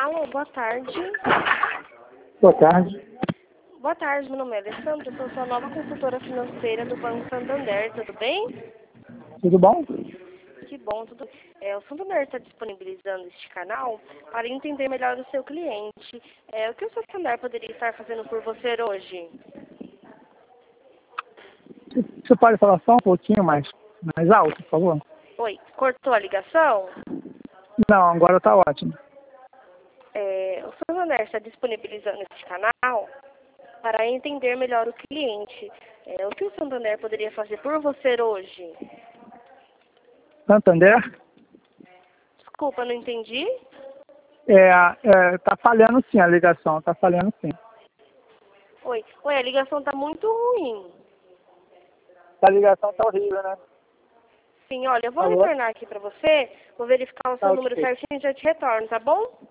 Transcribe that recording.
Alô, boa tarde. Boa tarde. Boa tarde, meu nome é Alessandra, eu sou sua nova consultora financeira do Banco Santander, tudo bem? Tudo bom? Que bom, tudo bem. O Santander está disponibilizando este canal para entender melhor o seu cliente. O que o Santander poderia estar fazendo por você hoje? Você pode falar só um pouquinho mais alto, por favor? Oi, cortou a ligação? Não, agora tá ótimo. O Santander está disponibilizando este canal para entender melhor o cliente. O que o Santander poderia fazer por você hoje? Santander? Desculpa, não entendi. Tá falhando sim a ligação, tá falhando sim. Oi, a ligação está muito ruim. A ligação tá horrível, né? Sim, olha, eu vou Alô? retornar aqui para você, vou verificar o Tá seu número ok. certinho e já te retorno, tá bom?